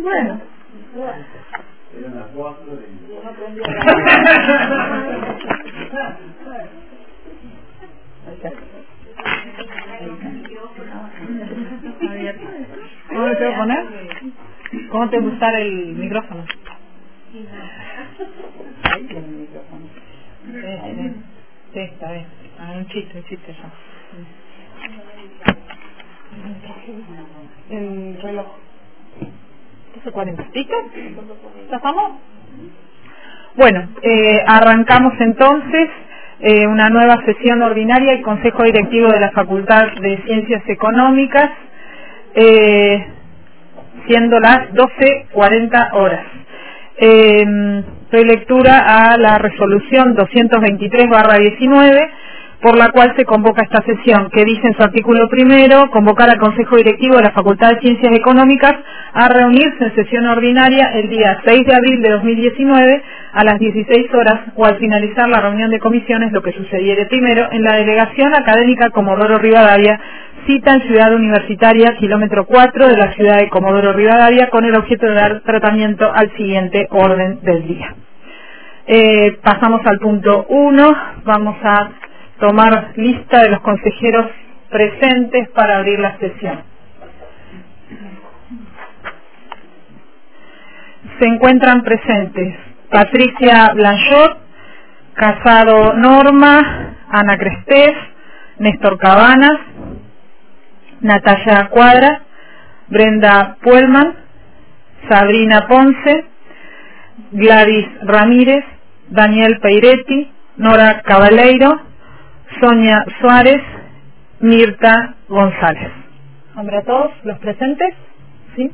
Bueno. Eran las 4 y... ¿Cómo te voy a poner? ¿Cómo te gusta el micrófono? Ahí tiene el micrófono. Sí, está bien. Un chiste ya. El reloj. 12:40. ¿Listo? ¿Estamos? Bueno, arrancamos entonces una nueva sesión ordinaria del Consejo Directivo de la Facultad de Ciencias Económicas, siendo las 12:40 horas. Doy lectura a la resolución 223/19, por la cual se convoca esta sesión, que dice en su artículo primero: convocar al Consejo Directivo de la Facultad de Ciencias Económicas a reunirse en sesión ordinaria el día 6 de abril de 2019 a las 16 horas o al finalizar la reunión de comisiones, lo que sucediere primero, en la Delegación Académica Comodoro Rivadavia, cita en Ciudad Universitaria, kilómetro 4 de la ciudad de Comodoro Rivadavia, con el objeto de dar tratamiento al siguiente orden del día. Pasamos al punto 1. Vamos a tomar lista de los consejeros presentes para abrir la sesión. Se encuentran presentes Patricia Blanchot, Casado Norma, Ana Crestés, Néstor Cabanas, Natalia Cuadra, Brenda Puelman, Sabrina Ponce, Gladys Ramírez, Daniel Peiretti, Nora Cabaleiro, Sonia Suárez, Mirta González. ¿Nombre a todos los presentes? ¿Sí?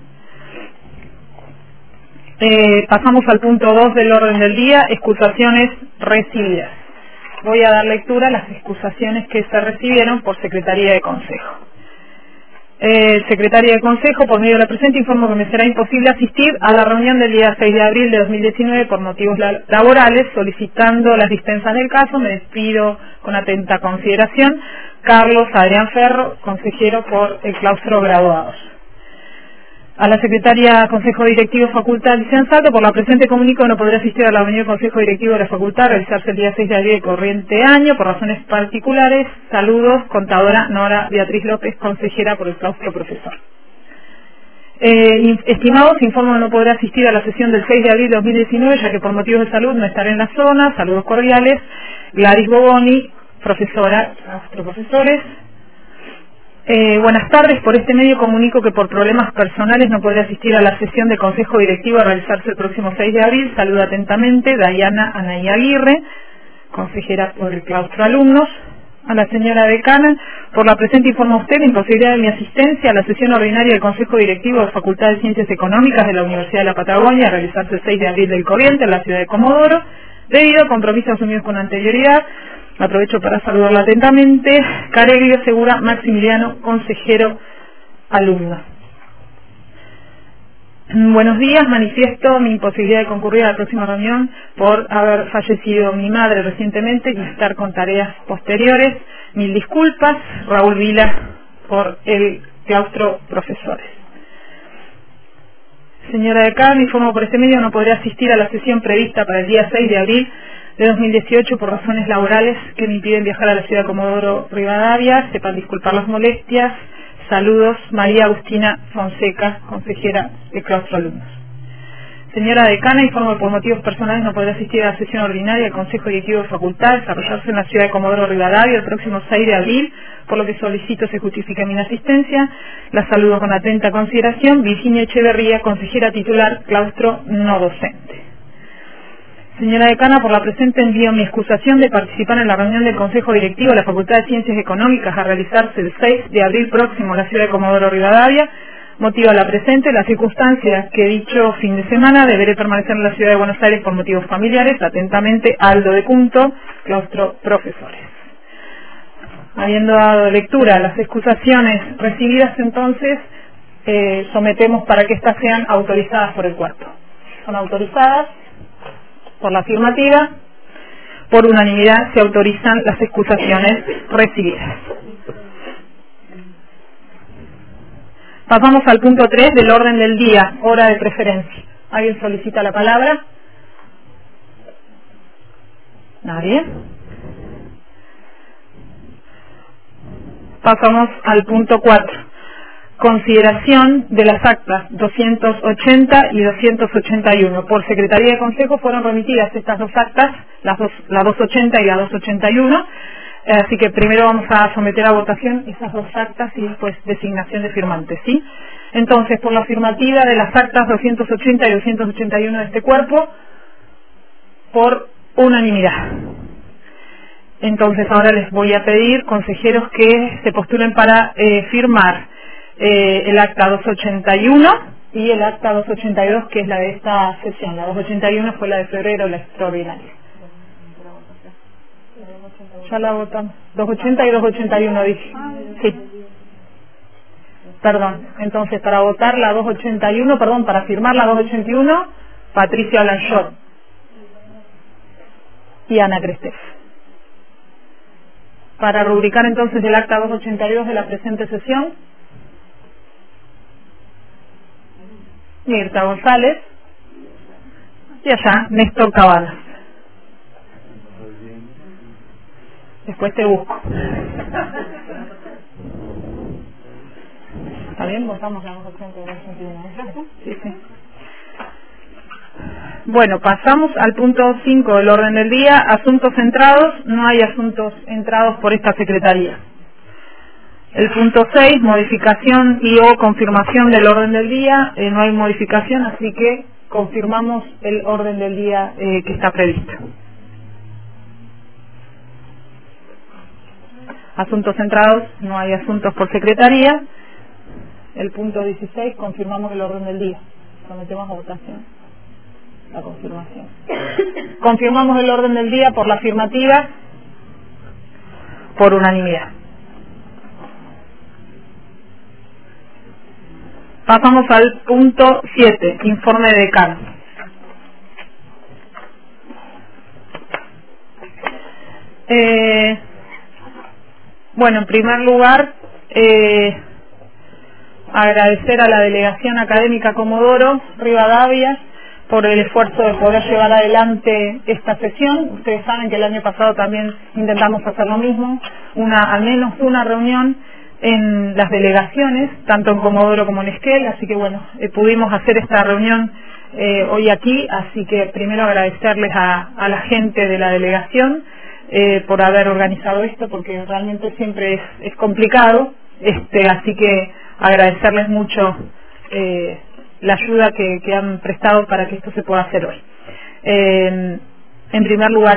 Pasamos al punto 2 del orden del día, excusaciones recibidas. Voy a dar lectura a las excusaciones que se recibieron por Secretaría de Consejo. Secretaría de Consejo, por medio de la presente, informo que me será imposible asistir a la reunión del día 6 de abril de 2019 por motivos laborales, solicitando las dispensas del caso. Me despido con atenta consideración. Carlos Adrián Ferro, consejero por el claustro graduados. A la Secretaría Consejo Directivo Facultad Licenciado, por la presente comunico no podrá asistir a la reunión del Consejo Directivo de la Facultad a realizarse el día 6 de abril de corriente año por razones particulares. Saludos, contadora Nora Beatriz López, consejera por el claustro profesor. Estimados, informo que no podrá asistir a la sesión del 6 de abril de 2019, ya que por motivos de salud no estaré en la zona. Saludos cordiales. Gladys Boboni, profesora, claustro profesores. Buenas tardes, por este medio comunico que por problemas personales no podré asistir a la sesión de Consejo Directivo a realizarse el próximo 6 de abril. Saluda atentamente Dayana Anaí Aguirre, consejera por el claustro alumnos. A la señora decana, por la presente informo a usted la imposibilidad de mi asistencia a la sesión ordinaria del Consejo Directivo de la Facultad de Ciencias Económicas de la Universidad de la Patagonia a realizarse el 6 de abril del corriente en la ciudad de Comodoro, debido a compromisos asumidos con anterioridad. Aprovecho para saludarla atentamente. Careglio Segura Maximiliano, consejero alumno. Buenos días, manifiesto mi imposibilidad de concurrir a la próxima reunión por haber fallecido mi madre recientemente y estar con tareas posteriores. Mil disculpas. Raúl Vila, por el claustro profesores. Señora decana, informo por este medio no podré asistir a la sesión prevista para el día 6 de abril de 2018 por razones laborales que me impiden viajar a la ciudad de Comodoro Rivadavia. Sepan disculpar las molestias. Saludos, María Agustina Fonseca, consejera de claustro alumnos. Señora decana, informo que por motivos personales no podré asistir a la sesión ordinaria del Consejo Directivo de Facultad, desarrollarse en la ciudad de Comodoro Rivadavia el próximo 6 de abril, por lo que solicito se justifique mi inasistencia. La saludo con atenta consideración. Virginia Echeverría, consejera titular, claustro no docente. Señora decana, por la presente envío mi excusación de participar en la reunión del Consejo Directivo de la Facultad de Ciencias Económicas a realizarse el 6 de abril próximo en la ciudad de Comodoro Rivadavia. Motiva la presente la circunstancia que dicho fin de semana deberé permanecer en la ciudad de Buenos Aires por motivos familiares. Atentamente, Aldo de Punto, claustro profesores. Habiendo dado lectura a las excusaciones recibidas, entonces sometemos para que éstas sean autorizadas por el cuerpo. Son autorizadas. Por la afirmativa, por unanimidad se autorizan las excusaciones recibidas. Pasamos al punto 3 del orden del día, hora de preferencia. ¿Alguien solicita la palabra? ¿Nadie? Pasamos al punto 4. Consideración de las actas 280 y 281. Por Secretaría de Consejo fueron remitidas estas dos actas, la 280 y la 281. Así que primero vamos a someter a votación esas dos actas y después designación de firmantes, ¿sí? Entonces, por la afirmativa de las actas 280 y 281 de este cuerpo, por unanimidad. Entonces, ahora les voy a pedir, consejeros, que se postulen para firmar el acta 281 y el acta 282, que es la de esta sesión. La 281 fue la de febrero, la extraordinaria. Ya la votamos. 280 y 281 dije. Sí. Perdón. Entonces, para votar la 281, perdón, para firmar la 281, Patricia Blanchot y Ana Crestef. Para rubricar entonces el acta 282 de la presente sesión, Mirta González y allá Néstor Cabanas. Después te busco. ¿Está bien? Votamos la 281. Sí, sí. Bueno, pasamos al punto 5 del orden del día, asuntos entrados. No hay asuntos entrados por esta Secretaría. El punto 6, modificación y o confirmación del orden del día. No hay modificación, así que confirmamos el orden del día que está previsto. Asuntos entrados, no hay asuntos por Secretaría. El punto 16, confirmamos el orden del día. Sometemos a votación la confirmación. Confirmamos el orden del día por la afirmativa, por unanimidad. Pasamos al punto 7, informe de decano. Bueno, en primer lugar, agradecer a la Delegación Académica Comodoro Rivadavia por el esfuerzo de poder llevar adelante esta sesión. Ustedes saben que el año pasado también intentamos hacer lo mismo, al menos una reunión en las delegaciones, tanto en Comodoro como en Esquel, así que bueno, pudimos hacer esta reunión hoy aquí, así que primero agradecerles a la gente de la delegación por haber organizado esto, porque realmente siempre es complicado, así que agradecerles mucho la ayuda que han prestado para que esto se pueda hacer hoy. En primer lugar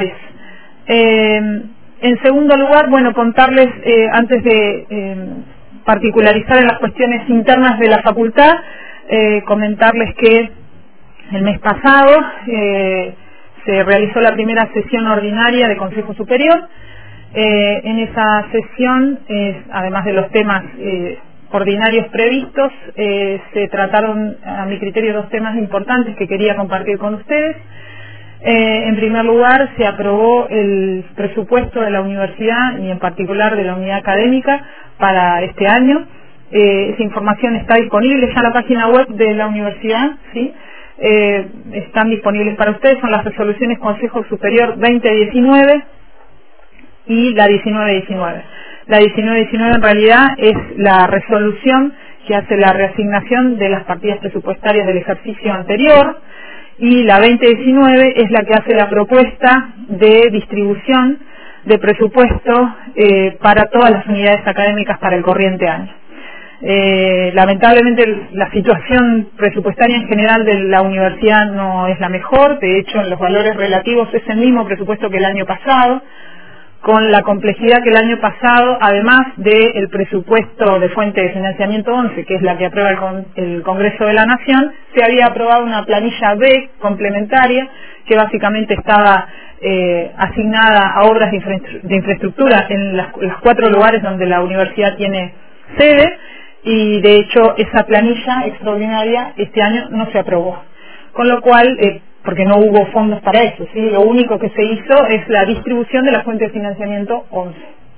en segundo lugar, bueno, contarles, antes de particularizar en las cuestiones internas de la facultad, comentarles que el mes pasado se realizó la primera sesión ordinaria de Consejo Superior. En esa sesión, además de los temas ordinarios previstos, se trataron, a mi criterio, dos temas importantes que quería compartir con ustedes. En primer lugar, se aprobó el presupuesto de la universidad y en particular de la unidad académica para este año. Esa información está disponible ya en la página web de la universidad, ¿sí? Están disponibles para ustedes, son las resoluciones Consejo Superior 2019 y la 1919. La 1919 en realidad es la resolución que hace la reasignación de las partidas presupuestarias del ejercicio anterior, y la 2019 es la que hace la propuesta de distribución de presupuesto para todas las unidades académicas para el corriente año. Lamentablemente la situación presupuestaria en general de la universidad no es la mejor, de hecho en los valores relativos es el mismo presupuesto que el año pasado, con la complejidad que el año pasado, además del presupuesto de fuente de financiamiento 11, que es la que aprueba el Congreso de la Nación, se había aprobado una planilla B complementaria que básicamente estaba asignada a obras de infraestructura en los 4 lugares donde la universidad tiene sede, y de hecho esa planilla extraordinaria este año no se aprobó, con lo cual porque no hubo fondos para eso, ¿sí? Lo único que se hizo es la distribución de la fuente de financiamiento 11.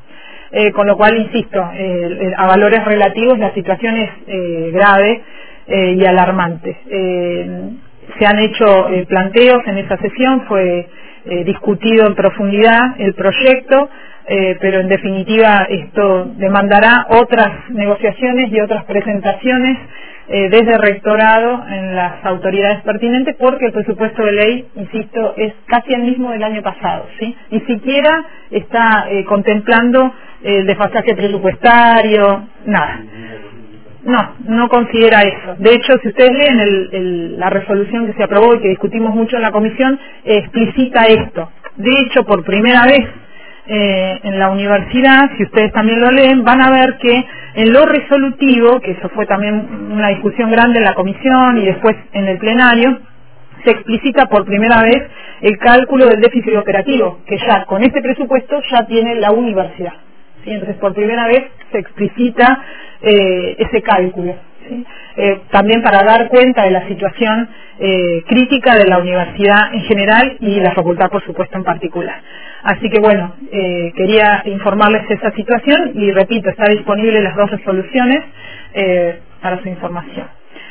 con lo cual, insisto, a valores relativos la situación es grave y alarmante. Se han hecho planteos en esa sesión, fue discutido en profundidad el proyecto, pero en definitiva esto demandará otras negociaciones y otras presentaciones desde el rectorado en las autoridades pertinentes, porque el presupuesto de ley, insisto, es casi el mismo del año pasado, ¿sí? Ni siquiera está contemplando el desfasaje presupuestario, nada. No considera eso. De hecho, si ustedes leen la resolución que se aprobó y que discutimos mucho en la comisión, explicita esto. De hecho, por primera vez en la universidad, si ustedes también lo leen, van a ver que en lo resolutivo, que eso fue también una discusión grande en la comisión y después en el plenario, se explicita por primera vez el cálculo del déficit operativo, que ya con este presupuesto ya tiene la universidad. ¿Sí? Entonces, por primera vez se explicita ese cálculo, ¿sí? También para dar cuenta de la situación crítica de la universidad en general y la facultad, por supuesto, en particular. Así que bueno, quería informarles de esa situación y repito, está disponible las dos resoluciones para su información.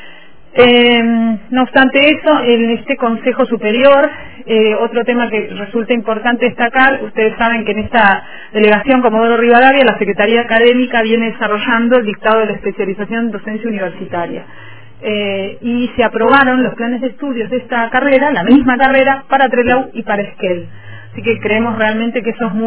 No obstante eso, en este Consejo Superior, otro tema que resulta importante destacar, ustedes saben que en esta delegación Comodoro Rivadavia la Secretaría Académica viene desarrollando el dictado de la especialización en docencia universitaria. Y se aprobaron los planes de estudios de esta carrera, la misma carrera, para Trelew y para Esquel. Así que creemos realmente que eso es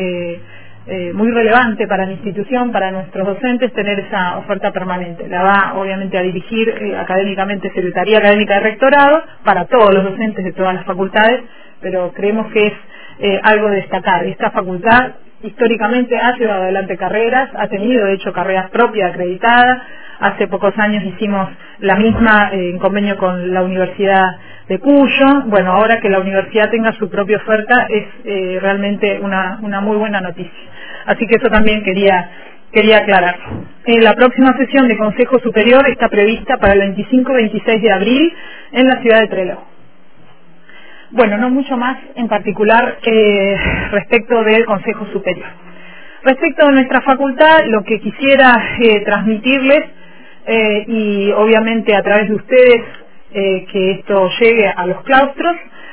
muy relevante para la institución, para nuestros docentes, tener esa oferta permanente. La va obviamente a dirigir académicamente Secretaría Académica de Rectorado, para todos los docentes de todas las facultades, pero creemos que es algo de destacar. Esta facultad históricamente ha llevado adelante carreras, ha tenido de hecho carreras propias acreditadas. Hace pocos años hicimos la misma en convenio con la Universidad de Cuyo. Bueno, ahora que la universidad tenga su propia oferta es realmente una muy buena noticia. Así que eso también quería aclarar. La próxima sesión de Consejo Superior está prevista para el 25-26 de abril en la ciudad de Trelew. Bueno, no mucho más en particular respecto del Consejo Superior. Respecto a nuestra facultad, lo que quisiera transmitirles, y obviamente a través de ustedes que esto llegue a los claustros,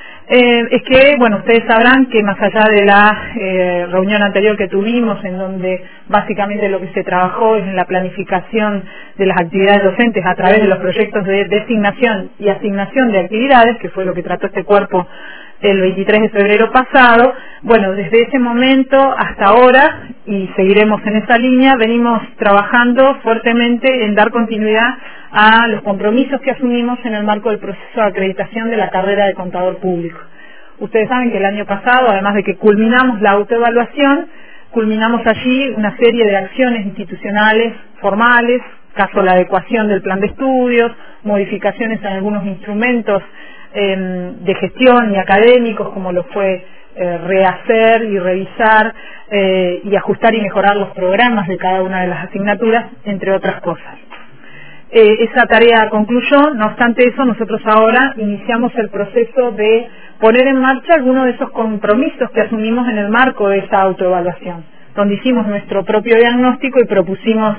es que, bueno, ustedes sabrán que más allá de la reunión anterior que tuvimos, en donde básicamente lo que se trabajó es en la planificación de las actividades docentes a través de los proyectos de designación y asignación de actividades, que fue lo que trató este cuerpo el 23 de febrero pasado, bueno, desde ese momento hasta ahora, y seguiremos en esa línea, venimos trabajando fuertemente en dar continuidad a los compromisos que asumimos en el marco del proceso de acreditación de la carrera de contador público. Ustedes saben que el año pasado, además de que culminamos la autoevaluación, culminamos allí una serie de acciones institucionales formales, caso la adecuación del plan de estudios, modificaciones en algunos instrumentos de gestión y académicos, como lo fue rehacer y revisar y ajustar y mejorar los programas de cada una de las asignaturas, entre otras cosas. Esa tarea concluyó. No obstante eso, nosotros ahora iniciamos el proceso de poner en marcha algunos de esos compromisos que asumimos en el marco de esa autoevaluación, donde hicimos nuestro propio diagnóstico y propusimos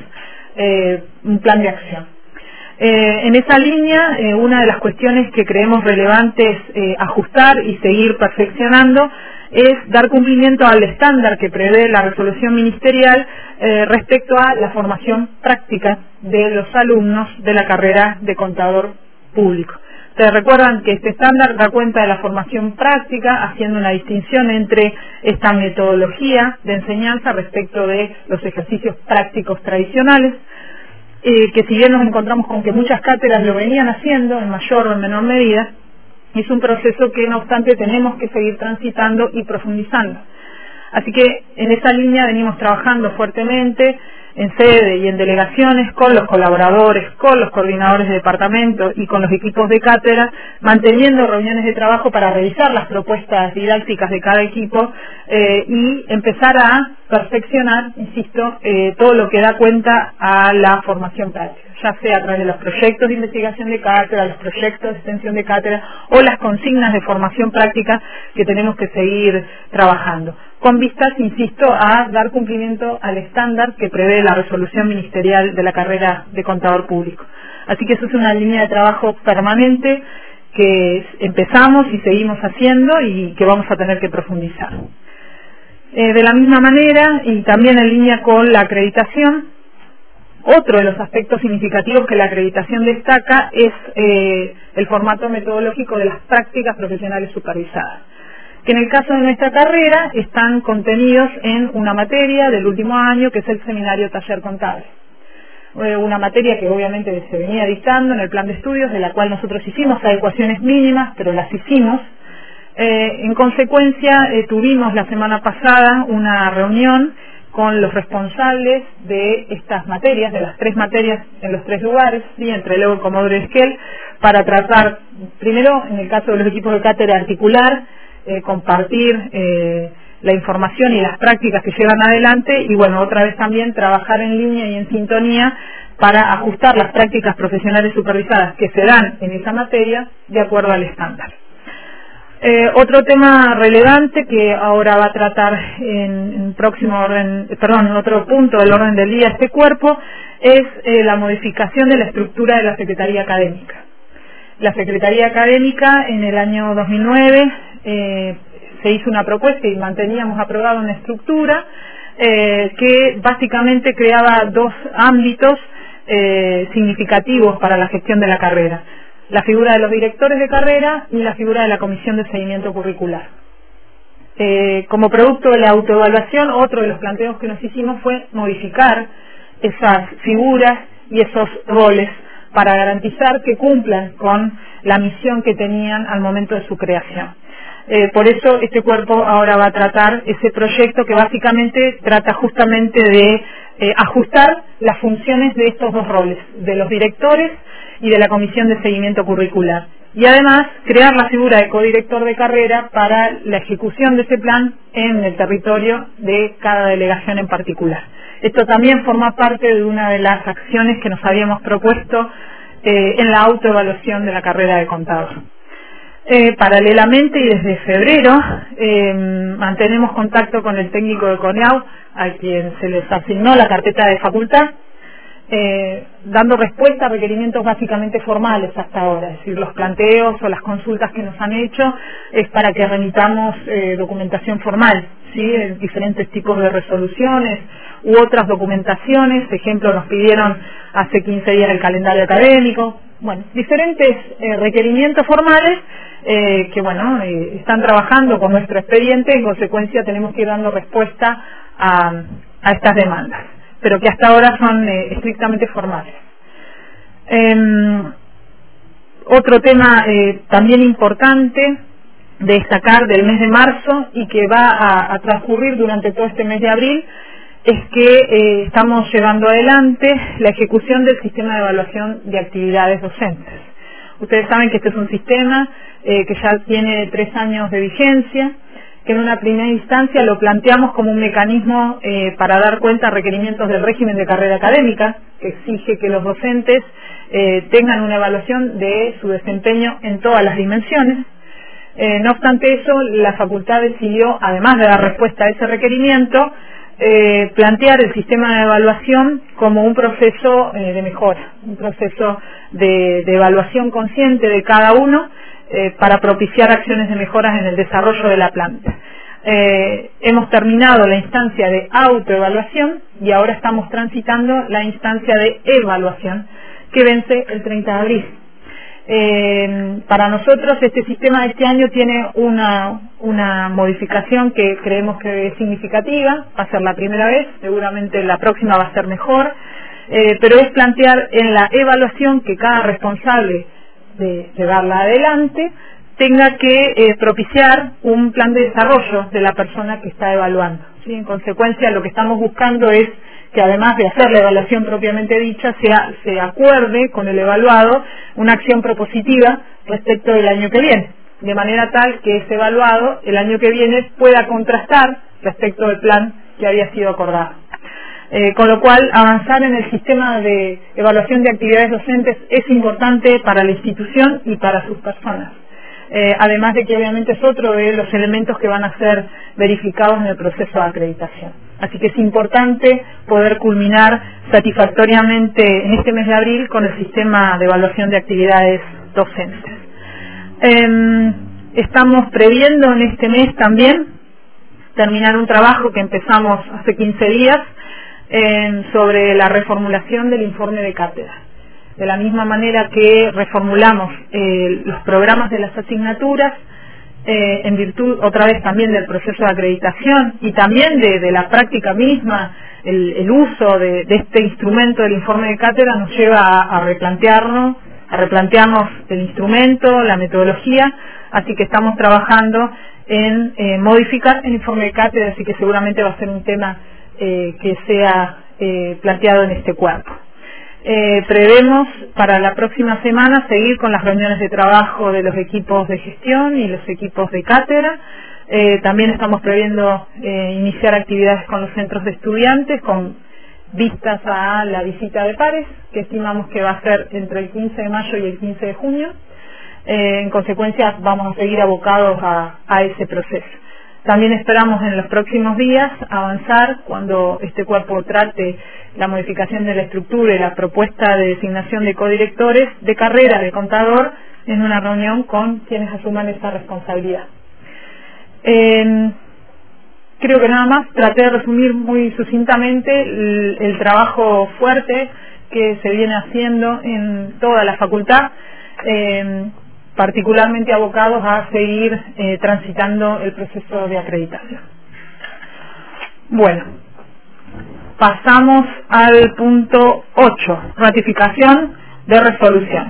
un plan de acción. En esa línea, una de las cuestiones que creemos relevantes ajustar y seguir perfeccionando es dar cumplimiento al estándar que prevé la resolución ministerial respecto a la formación práctica de los alumnos de la carrera de contador público. Ustedes recuerdan que este estándar da cuenta de la formación práctica, haciendo una distinción entre esta metodología de enseñanza respecto de los ejercicios prácticos tradicionales, que si bien nos encontramos con que muchas cátedras lo venían haciendo en mayor o en menor medida, es un proceso que no obstante tenemos que seguir transitando y profundizando. Así que en esa línea venimos trabajando fuertemente en sede y en delegaciones con los colaboradores, con los coordinadores de departamento y con los equipos de cátedra, manteniendo reuniones de trabajo para revisar las propuestas didácticas de cada equipo y empezar a perfeccionar, insisto, todo lo que da cuenta a la formación práctica, ya sea a través de los proyectos de investigación de cátedra, los proyectos de extensión de cátedra o las consignas de formación práctica que tenemos que seguir trabajando, con vistas, insisto, a dar cumplimiento al estándar que prevé la resolución ministerial de la carrera de contador público. Así que eso es una línea de trabajo permanente que empezamos y seguimos haciendo y que vamos a tener que profundizar. De la misma manera, y también en línea con la acreditación, otro de los aspectos significativos que la acreditación destaca es el formato metodológico de las prácticas profesionales supervisadas, que en el caso de nuestra carrera están contenidos en una materia del último año, que es el seminario taller contable. Una materia que obviamente se venía dictando en el plan de estudios, de la cual nosotros hicimos adecuaciones mínimas, pero las hicimos. En consecuencia, tuvimos la semana pasada una reunión con los responsables de estas materias, de las 3 materias en los 3 lugares, ¿sí? Entre Lego, Comodoro y Esquel, para tratar, primero, en el caso de los equipos de cátedra, articular, compartir la información y las prácticas que llevan adelante, y bueno, otra vez también trabajar en línea y en sintonía para ajustar las prácticas profesionales supervisadas que se dan en esa materia de acuerdo al estándar. Otro tema relevante que ahora va a tratar en otro punto del orden del día este cuerpo es la modificación de la estructura de la Secretaría Académica. La Secretaría Académica en el año 2009 se hizo una propuesta y manteníamos aprobada una estructura que básicamente creaba 2 ámbitos significativos para la gestión de la carrera: la figura de los directores de carrera y la figura de la comisión de seguimiento curricular. Como producto de la autoevaluación, otro de los planteos que nos hicimos fue modificar esas figuras y esos roles para garantizar que cumplan con la misión que tenían al momento de su creación. Por eso este cuerpo ahora va a tratar ese proyecto que básicamente trata justamente de ajustar las funciones de estos 2 roles, de los directores y de la comisión de seguimiento curricular. Y además crear la figura de codirector de carrera para la ejecución de ese plan en el territorio de cada delegación en particular. Esto también forma parte de una de las acciones que nos habíamos propuesto en la autoevaluación de la carrera de contador. Paralelamente y desde febrero mantenemos contacto con el técnico de CONEAU, a quien se les asignó la carpeta de facultad, dando respuesta a requerimientos básicamente formales hasta ahora, es decir, los planteos o las consultas que nos han hecho es para que remitamos documentación formal, ¿sí? Diferentes tipos de resoluciones u otras documentaciones. Ejemplo, nos pidieron hace 15 días el calendario académico, bueno, diferentes requerimientos formales que bueno, están trabajando con nuestro expediente. En consecuencia tenemos que ir dando respuesta a estas demandas, pero que hasta ahora son estrictamente formales. Otro tema también importante de destacar del mes de marzo y que va a transcurrir durante todo este mes de abril es que estamos llevando adelante la ejecución del sistema de evaluación de actividades docentes. Ustedes saben que este es un sistema que ya tiene 3 años de vigencia, que en una primera instancia lo planteamos como un mecanismo para dar cuenta a requerimientos del régimen de carrera académica, que exige que los docentes tengan una evaluación de su desempeño en todas las dimensiones. No obstante eso, la facultad decidió, además de dar respuesta a ese requerimiento, plantear el sistema de evaluación como un proceso de mejora, un proceso de evaluación consciente de cada uno, para propiciar acciones de mejoras en el desarrollo de la planta. Hemos terminado la instancia de autoevaluación y ahora estamos transitando la instancia de evaluación, que vence el 30 de abril. Para nosotros este sistema de este año tiene una modificación que creemos que es significativa. Va a ser la primera vez, seguramente la próxima va a ser mejor, pero es plantear en la evaluación que cada responsable de llevarla adelante tenga que propiciar un plan de desarrollo de la persona que está evaluando, ¿sí? En consecuencia, lo que estamos buscando es que además de hacer la evaluación propiamente dicha, se acuerde con el evaluado una acción propositiva respecto del año que viene. de manera tal que ese evaluado el año que viene pueda contrastar respecto del plan que había sido acordado. Con lo cual, avanzar en el sistema de evaluación de actividades docentes es importante para la institución y para sus personas. Además de que obviamente es otro de los elementos que van a ser verificados en el proceso de acreditación. Así que es importante poder culminar satisfactoriamente en este mes de abril con el sistema de evaluación de actividades docentes. Estamos previendo en este mes también terminar un trabajo que empezamos hace 15 días sobre la reformulación del informe de cátedra. De la misma manera que reformulamos los programas de las asignaturas, en virtud otra vez también del proceso de acreditación y también de la práctica misma, el uso de este instrumento del informe de cátedra nos lleva a replantearnos el instrumento, la metodología, así que estamos trabajando en modificar el informe de cátedra, así que seguramente va a ser un tema que sea planteado en este cuerpo. Prevemos para la próxima semana seguir con las reuniones de trabajo de los equipos de gestión y los equipos de cátedra. También estamos previendo iniciar actividades con los centros de estudiantes con vistas a la visita de pares, que estimamos que va a ser entre el 15 de mayo y el 15 de junio. En consecuencia, vamos a seguir abocados a ese proceso. También esperamos en los próximos días avanzar cuando este cuerpo trate la modificación de la estructura y la propuesta de designación de codirectores de carrera de contador en una reunión con quienes asuman esa responsabilidad. Creo que nada más traté de resumir muy sucintamente el trabajo fuerte que se viene haciendo en toda la facultad, particularmente abocados a seguir transitando el proceso de acreditación. Bueno, pasamos al punto 8, ratificación de resoluciones.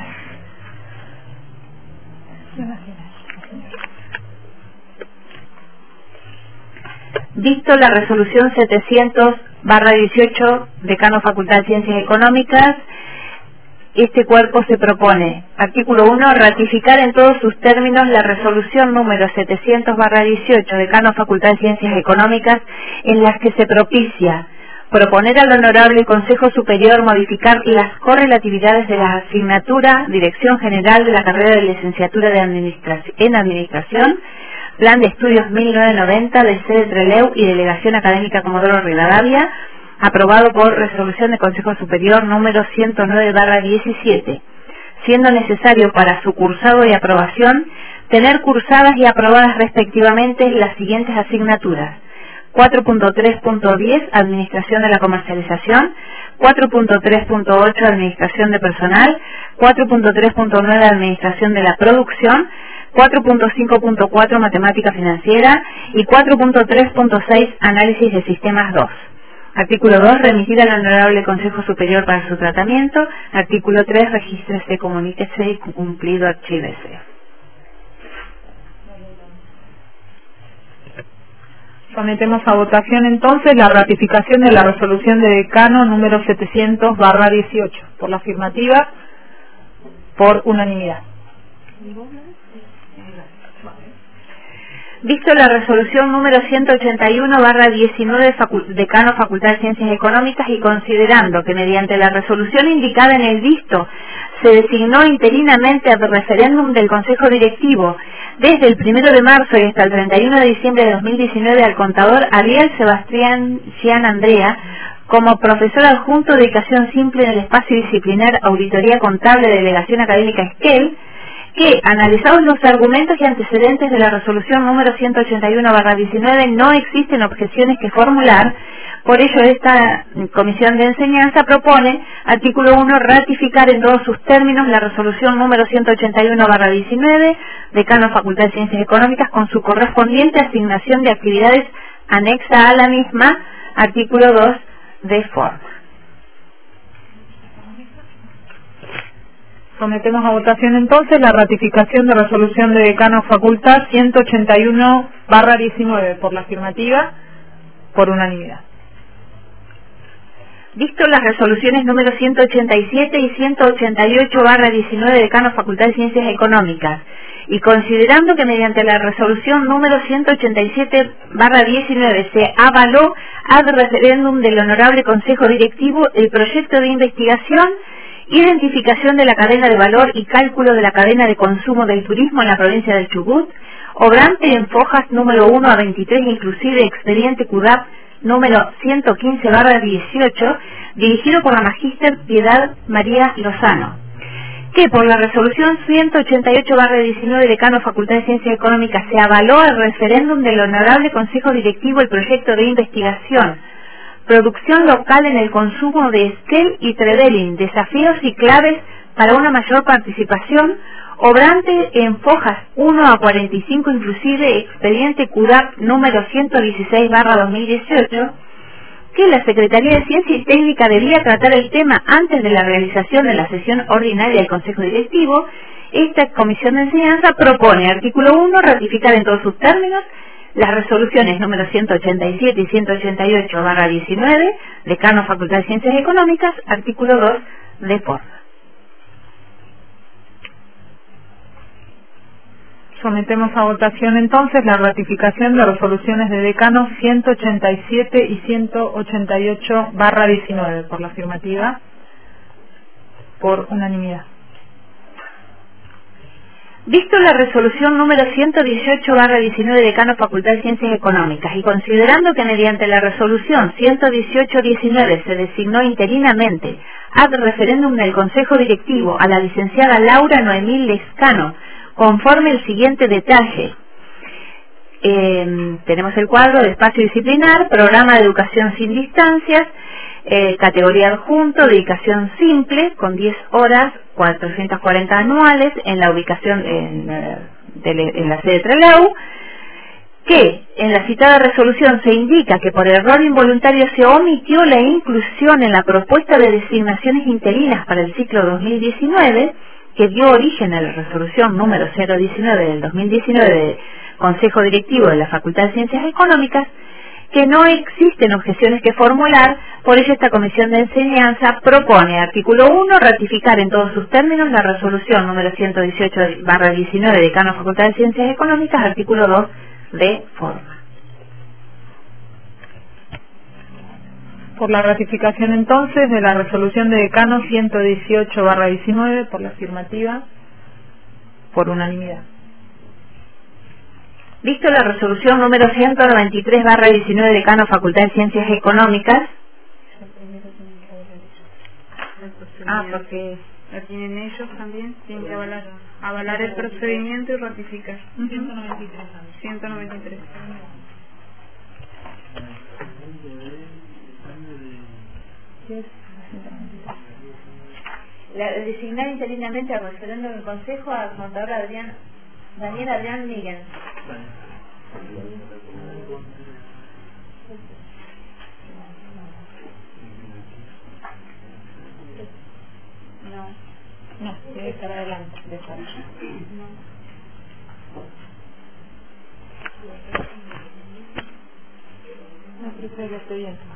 Visto la resolución 700/18, decano Facultad de Ciencias Económicas, este cuerpo se propone, artículo 1, ratificar en todos sus términos la resolución número 700/18, decano Facultad de Ciencias Económicas, en las que se propicia proponer al Honorable Consejo Superior modificar las correlatividades de la asignatura Dirección General de la carrera de Licenciatura en Administración, Plan de Estudios 1990 de sede Trelew y Delegación Académica Comodoro Rivadavia, aprobado por Resolución del Consejo Superior número 109/17, siendo necesario para su cursado y aprobación tener cursadas y aprobadas respectivamente las siguientes asignaturas: 4.3.10 Administración de la Comercialización, 4.3.8 Administración de Personal, 4.3.9 Administración de la Producción, 4.5.4 Matemática Financiera y 4.3.6 Análisis de Sistemas 2. Artículo 2, remitir al Honorable Consejo Superior para su tratamiento. Artículo 3, regístrese, comuníquese y cumplido, archívese. Sometemos a votación entonces la ratificación de la resolución de decano número 700/18. Por la afirmativa, por unanimidad. Visto la resolución número 181/19, decano Facultad de Ciencias Económicas, y considerando que mediante la resolución indicada en el visto se designó interinamente al referéndum del Consejo Directivo desde el 1 de marzo y hasta el 31 de diciembre de 2019 al contador Ariel Sebastián Gian Andrea como profesor adjunto de dedicación simple en el espacio disciplinar Auditoría Contable de Delegación Académica Esquel, que, analizados los argumentos y antecedentes de la resolución número 181/19, no existen objeciones que formular. Por ello, esta Comisión de Enseñanza propone, artículo 1, ratificar en todos sus términos la resolución número 181/19, decano Facultad de Ciencias Económicas, con su correspondiente asignación de actividades anexa a la misma, artículo 2, de forma. Sometemos a votación entonces la ratificación de resolución de decano Facultad 181/19. Por la afirmativa, por unanimidad. Visto las resoluciones número 187 y 188/19, decano Facultad de Ciencias Económicas, y considerando que mediante la resolución número 187/19 se avaló ad referéndum del Honorable Consejo Directivo el proyecto de investigación, identificación de la cadena de valor y cálculo de la cadena de consumo del turismo en la provincia del Chubut, obrante en fojas número 1 a 23, inclusive expediente CUDAP número 115/18, dirigido por la Magíster Piedad María Lozano, que por la resolución 188/19, decano Facultad de Ciencias Económicas, se avaló el referéndum del Honorable Consejo Directivo el proyecto de investigación, producción local en el consumo de Esquel y Trevelin, desafíos y claves para una mayor participación, obrante en fojas 1 a 45, inclusive expediente CUDAP número 116/2018, que la Secretaría de Ciencia y Técnica debía tratar el tema antes de la realización de la sesión ordinaria del Consejo Directivo. Esta Comisión de Enseñanza propone, artículo 1, ratificar en todos sus términos las resoluciones número 187 y 188/19, decano Facultad de Ciencias Económicas, artículo 2, de forma. Sometemos a votación entonces la ratificación de resoluciones de decano 187 y 188/19. Por la afirmativa, por unanimidad. Visto la resolución número 118/19, decano Facultad de Ciencias Económicas, y considerando que mediante la resolución 118/19 se designó interinamente ad referéndum del Consejo Directivo a la licenciada Laura Noemí Lescano, conforme el siguiente detalle. Tenemos el cuadro de espacio disciplinar, programa de educación sin distancias, categoría adjunto, dedicación simple, con 10 horas, 440 anuales, en la ubicación en la sede Trelew, que en la citada resolución se indica que por error involuntario se omitió la inclusión en la propuesta de designaciones interinas para el ciclo 2019, que dio origen a la resolución número 019 del 2019 del Consejo Directivo de la Facultad de Ciencias Económicas, que no existen objeciones que formular. Por ello esta Comisión de Enseñanza propone, artículo 1, ratificar en todos sus términos la resolución número 118/19, decano Facultad de Ciencias Económicas, artículo 2, de forma. Por la ratificación entonces de la resolución de decano 118/19, por la afirmativa, por unanimidad. Visto la resolución número 193/19, decano Facultad de Ciencias Económicas. Porque la tienen ellos también, tienen que avalar el procedimiento y ratificar. 193. Designar interinamente al referéndum del Consejo al contador Daniel Adrián Miguel. No, debe estar adelante. No, pero creo que estoy bien.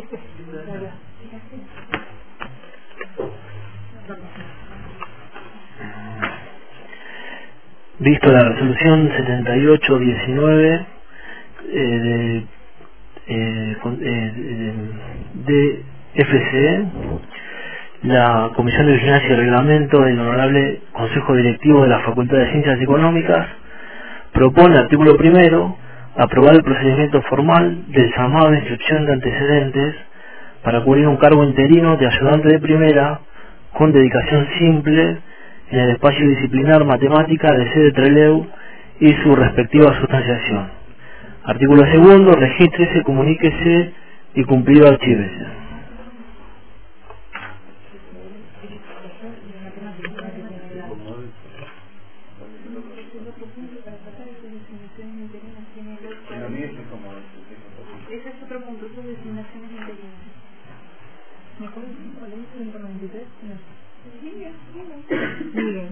Visto la resolución 78/19 de FCE, la Comisión de Vigilancia y Reglamento del Honorable Consejo Directivo de la Facultad de Ciencias Económicas propone, artículo primero, aprobar el procedimiento formal del llamado de inscripción de antecedentes para cubrir un cargo interino de ayudante de primera con dedicación simple en el espacio disciplinar matemática de sede Trelew y su respectiva sustanciación. Artículo segundo, regístrese, comuníquese y cumplido archívese. Ese es otro punto, son designaciones interinas. ¿Me acuerdo cuál es? 193. No. Miren.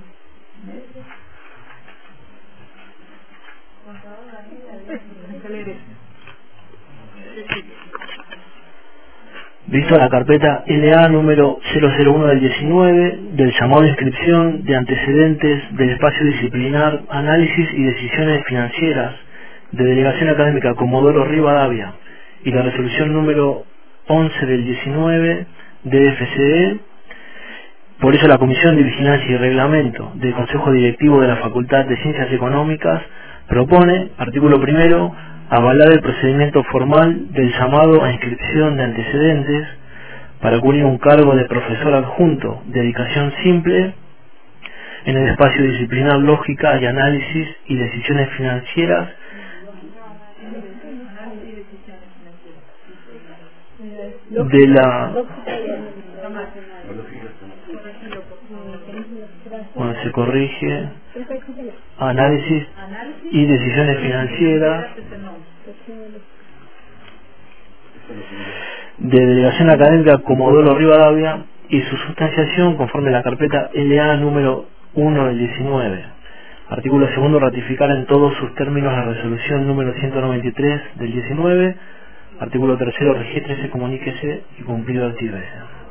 Visto la carpeta LA número 001 del 19 del llamado de inscripción de antecedentes del espacio disciplinar, análisis y decisiones financieras de Delegación Académica Comodoro Rivadavia y la resolución número 11 del 19 de FCE, por eso la Comisión de Vigilancia y Reglamento del Consejo Directivo de la Facultad de Ciencias Económicas propone, artículo primero, avalar el procedimiento formal del llamado a inscripción de antecedentes para cubrir un cargo de profesor adjunto de dedicación simple en el espacio disciplinar lógica y análisis y decisiones financieras de la... Bueno, se corrige. Análisis y decisiones financieras de Delegación Académica Comodoro Rivadavia y su sustanciación conforme a la carpeta LA número 1 del 19. Artículo segundo, ratificar en todos sus términos la resolución número 193 del 19. Artículo tercero, regístrese, comuníquese y cumplido actívese.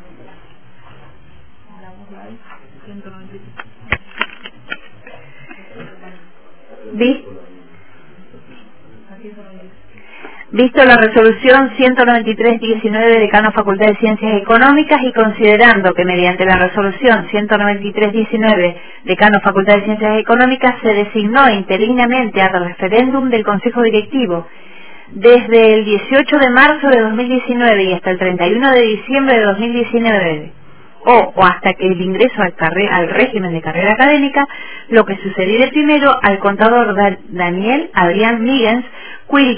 Visto la resolución 193-19 de Decano Facultad de Ciencias Económicas y considerando que mediante la resolución 193-19 Decano Facultad de Ciencias Económicas se designó interinamente al referéndum del Consejo Directivo desde el 18 de marzo de 2019 y hasta el 31 de diciembre de 2019 o hasta que el ingreso al régimen de carrera académica, lo que sucediera primero al contador Daniel Adrián Míguez, Quil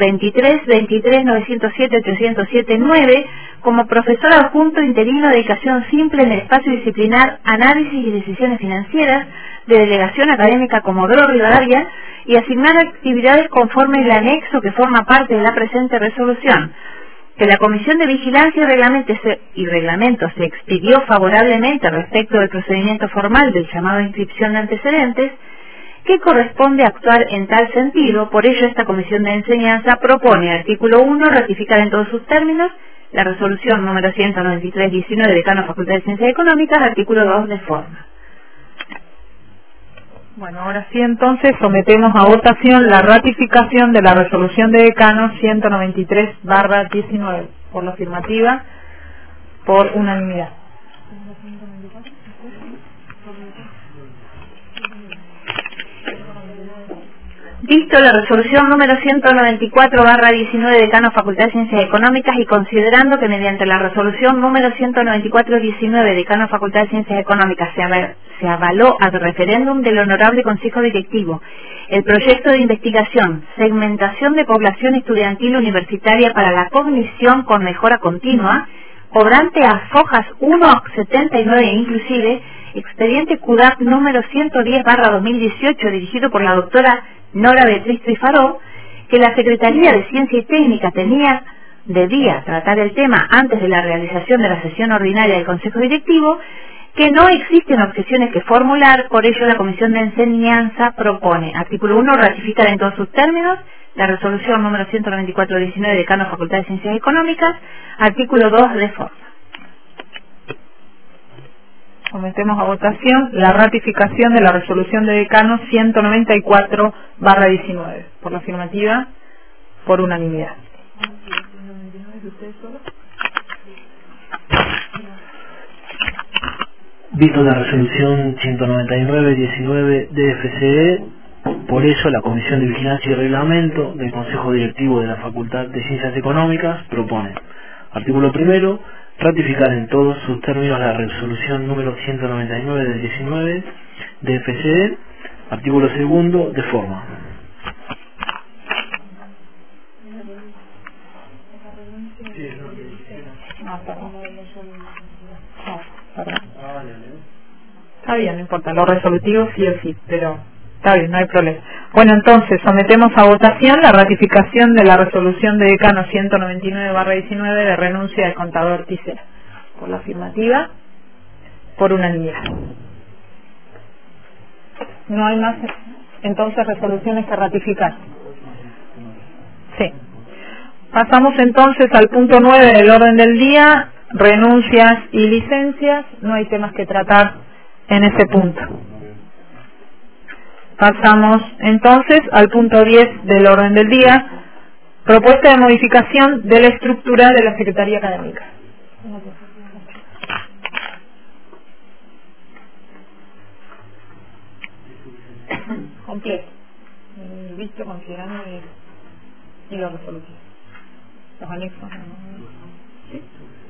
23-907-807-9, como profesor adjunto interino de dedicación simple en el espacio disciplinar Análisis y Decisiones Financieras de Delegación Académica Comodoro Rivadavia y asignar actividades conforme el anexo que forma parte de la presente resolución. Que la Comisión de Vigilancia y Reglamento se expidió favorablemente respecto del procedimiento formal del llamado a inscripción de antecedentes, que corresponde actuar en tal sentido. Por ello, esta Comisión de Enseñanza propone, artículo 1, ratificar en todos sus términos la resolución número 193-19 de Decano Facultad de Ciencias Económicas, artículo 2, de forma. Bueno, ahora sí, entonces sometemos a votación la ratificación de la resolución de Decano 193/19 por la afirmativa, por unanimidad. Visto la resolución número 194/19 de Decano Facultad de Ciencias Económicas y considerando que mediante la resolución número 194/19 de Decano Facultad de Ciencias Económicas se avaló ad referéndum del Honorable Consejo Directivo el proyecto de investigación, segmentación de población estudiantil universitaria para la cognición con mejora continua, obrante a fojas 179 inclusive, expediente CUDAP número 110/2018 dirigido por la doctora Nora Beatriz Trifaró, que la Secretaría de Ciencia y Técnica debía tratar el tema antes de la realización de la sesión ordinaria del Consejo Directivo, que no existen objeciones que formular, por ello la Comisión de Enseñanza propone, artículo 1, ratificar en todos sus términos la resolución número 194/19 de Decano Facultad de Ciencias Económicas, artículo 2, de forma. Sometemos a votación la ratificación de la resolución de Decano 194/19 por la afirmativa, por unanimidad. Visto la resolución 199/19 de FCE, por eso la Comisión de Vigilancia y Reglamento del Consejo Directivo de la Facultad de Ciencias Económicas propone, artículo primero, ratificar en todos sus términos la resolución número 199 del 19 de FCE, artículo segundo, de forma. Está bien, no importa, lo resolutivo sí o sí, pero está bien, no hay problema. Bueno, entonces sometemos a votación la ratificación de la resolución de Decano 199/19 de renuncia del contador Tisera. Por la afirmativa, por unanimidad. No hay más, entonces, resoluciones que ratificar. Sí. Pasamos entonces al punto 9 del orden del día, renuncias y licencias. No hay temas que tratar en ese punto. Pasamos entonces al punto 10 del orden del día, propuesta de modificación de la estructura de la Secretaría Académica. Completo. Visto, considerando y la resolución. Los anexos. ¿Sí?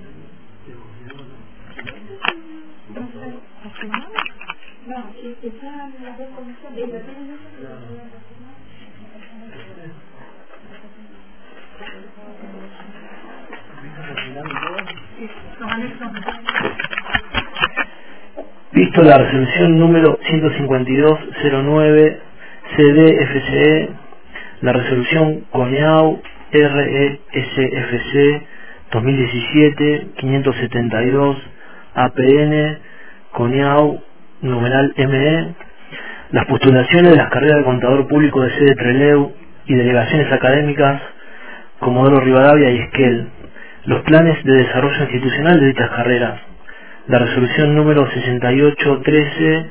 Visto la resolución número 15209 CDFCE, la resolución CONEAU RESFC 2017-572 APN CONEAU numeral ME, las postulaciones de las carreras de contador público de sede Trelew y delegaciones académicas Comodoro Rivadavia y Esquel, los planes de desarrollo institucional de dichas carreras, la resolución número 6813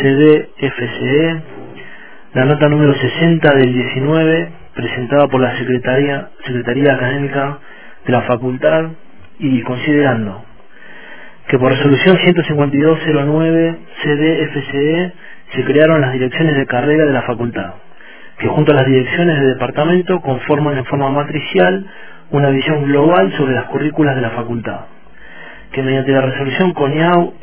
CDFCE, la nota número 60 del 19 presentada por la Secretaría Académica de la Facultad, y considerando que por resolución 15209 CDFCE se crearon las direcciones de carrera de la Facultad, que junto a las direcciones de departamento conforman en forma matricial una visión global sobre las currículas de la Facultad, que mediante la resolución CONEAU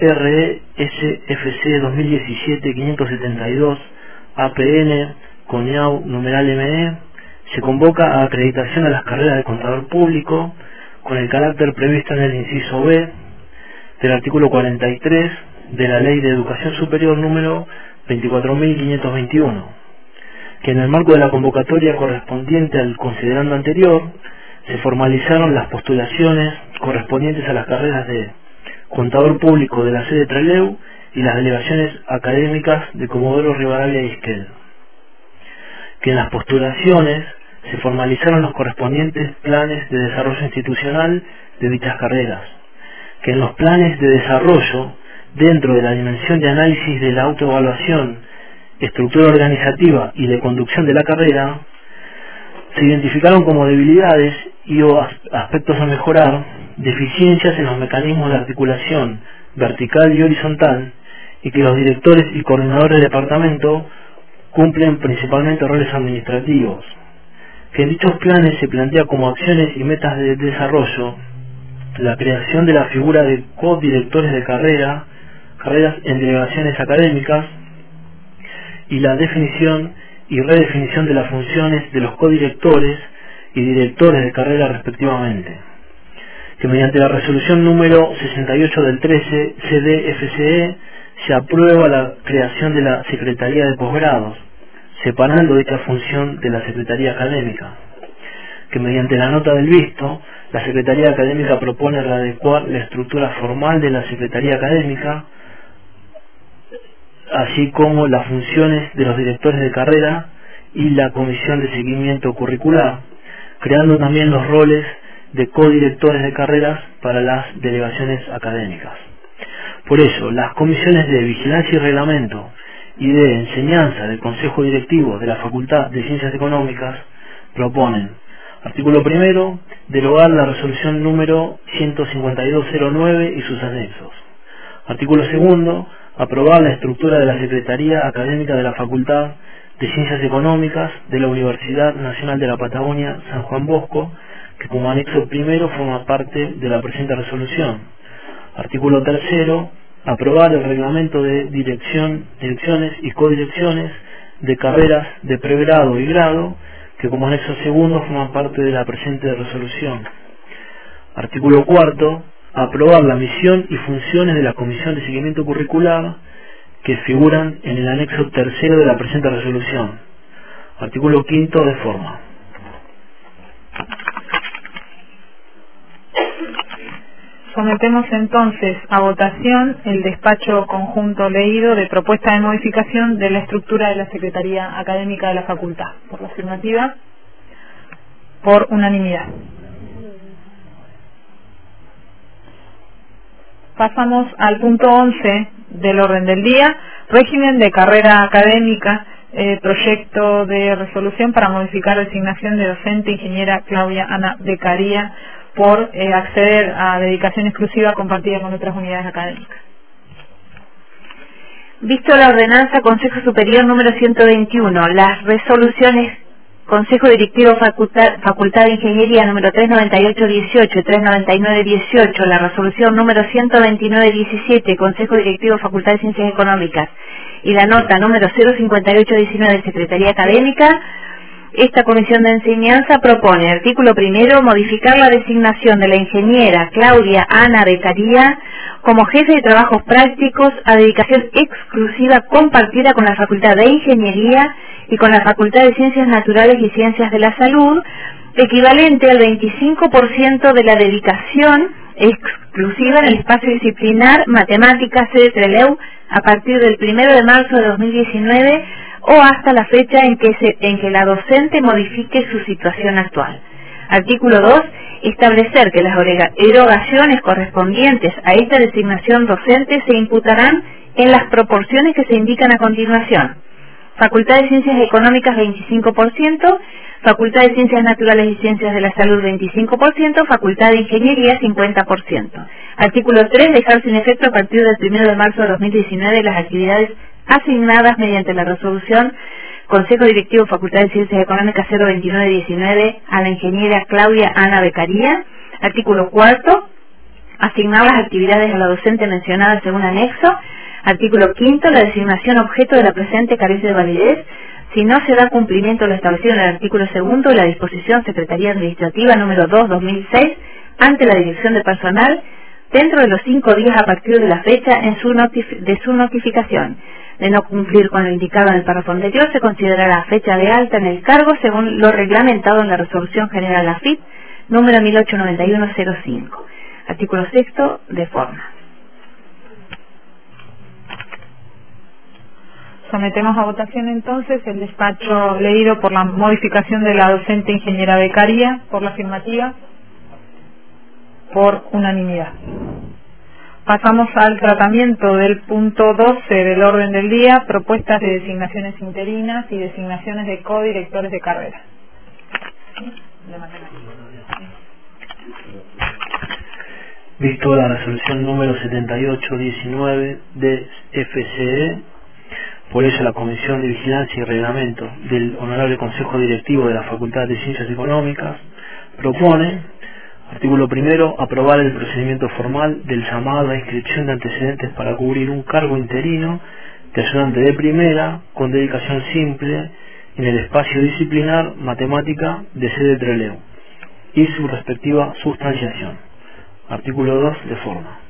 RESFC 2017-572 APN CONEAU numeral ME se convoca a acreditación a las carreras de contador público con el carácter previsto en el inciso B del artículo 43 de la Ley de Educación Superior número 24.521, que en el marco de la convocatoria correspondiente al considerando anterior se formalizaron las postulaciones correspondientes a las carreras de contador público de la sede Trelew y las delegaciones académicas de Comodoro Rivadavia y Esquel, que en las postulaciones se formalizaron los correspondientes planes de desarrollo institucional de dichas carreras, que en los planes de desarrollo, dentro de la dimensión de análisis de la autoevaluación, estructura organizativa y de conducción de la carrera, se identificaron como debilidades y o aspectos a mejorar, deficiencias en los mecanismos de articulación vertical y horizontal, y que los directores y coordinadores de departamento cumplen principalmente roles administrativos, que en dichos planes se plantea como acciones y metas de desarrollo la creación de la figura de codirectores de carreras en delegaciones académicas y la definición y redefinición de las funciones de los codirectores y directores de carrera respectivamente, que mediante la resolución número 68 del 13 CDFCE se aprueba la creación de la Secretaría de Posgrados, separando dicha función de la Secretaría Académica, que mediante la nota del visto, la Secretaría Académica propone readecuar la estructura formal de la Secretaría Académica, así como las funciones de los directores de carrera y la Comisión de Seguimiento Curricular, creando también los roles de codirectores de carreras para las delegaciones académicas. Por eso, las comisiones de Vigilancia y Reglamento y de Enseñanza del Consejo Directivo de la Facultad de Ciencias Económicas proponen: artículo primero, derogar la resolución número 15209 y sus anexos. Artículo segundo, aprobar la estructura de la Secretaría Académica de la Facultad de Ciencias Económicas de la Universidad Nacional de la Patagonia San Juan Bosco, que como anexo primero forma parte de la presente resolución. Artículo tercero, aprobar el reglamento de direcciones y codirecciones de carreras de pregrado y grado, que como anexo segundo forman parte de la presente resolución. Artículo cuarto, aprobar la misión y funciones de la Comisión de Seguimiento Curricular, que figuran en el anexo tercero de la presente resolución. Artículo quinto, de forma. Sometemos entonces a votación el despacho conjunto leído de propuesta de modificación de la estructura de la Secretaría Académica de la Facultad. Por la afirmativa, por unanimidad. Pasamos al punto 11 del orden del día, régimen de carrera académica, proyecto de resolución para modificar designación de docente ingeniera Claudia Ana Beccaria por acceder a dedicación exclusiva compartida con otras unidades académicas. Visto la ordenanza Consejo Superior número 121, las resoluciones Consejo Directivo Facultad de Ingeniería número 398-18 y 399-18, la resolución número 129-17, Consejo Directivo Facultad de Ciencias Económicas, y la nota número 058-19 de Secretaría Académica, esta Comisión de Enseñanza propone, artículo primero, modificar la designación de la ingeniera Claudia Ana Beccaria como jefe de trabajos prácticos a dedicación exclusiva compartida con la Facultad de Ingeniería y con la Facultad de Ciencias Naturales y Ciencias de la Salud, equivalente al 25% de la dedicación exclusiva en el espacio disciplinar Matemáticas sede Trelew a partir del 1 de marzo de 2019 o hasta la fecha en que la docente modifique su situación actual. Artículo 2. Establecer que las erogaciones correspondientes a esta designación docente se imputarán en las proporciones que se indican a continuación. Facultad de Ciencias Económicas 25%, Facultad de Ciencias Naturales y Ciencias de la Salud 25%, Facultad de Ingeniería 50%. Artículo 3. Dejar sin efecto a partir del 1 de marzo de 2019 las actividades asignadas mediante la resolución Consejo Directivo Facultad de Ciencias Económicas 02919 a la ingeniera Claudia Ana Beccaria. Artículo 4. Asignar las actividades a la docente mencionada según anexo. Artículo 5. La designación objeto de la presente carece de validez si no se da cumplimiento a lo establecido en el artículo 2 de la disposición Secretaría Administrativa número 2/2006 ante la Dirección de Personal dentro de los 5 días a partir de la fecha de su notificación. De no cumplir con lo indicado en el párrafo anterior, se considerará fecha de alta en el cargo según lo reglamentado en la Resolución General AFIP número 1891-05. Artículo 6 de forma. Sometemos a votación entonces el despacho leído por la modificación de la docente ingeniera Beccaria. Por la afirmativa, por unanimidad. Pasamos al tratamiento del punto 12 del orden del día, propuestas de designaciones interinas y designaciones de codirectores de carrera. Visto la resolución número 7819 de FCE, por ello la Comisión de Vigilancia y Reglamento del Honorable Consejo Directivo de la Facultad de Ciencias Económicas propone, artículo primero, aprobar el procedimiento formal del llamado a inscripción de antecedentes para cubrir un cargo interino de ayudante de primera con dedicación simple en el espacio disciplinar Matemática de sede Trelew y su respectiva sustanciación. Artículo 2 de forma.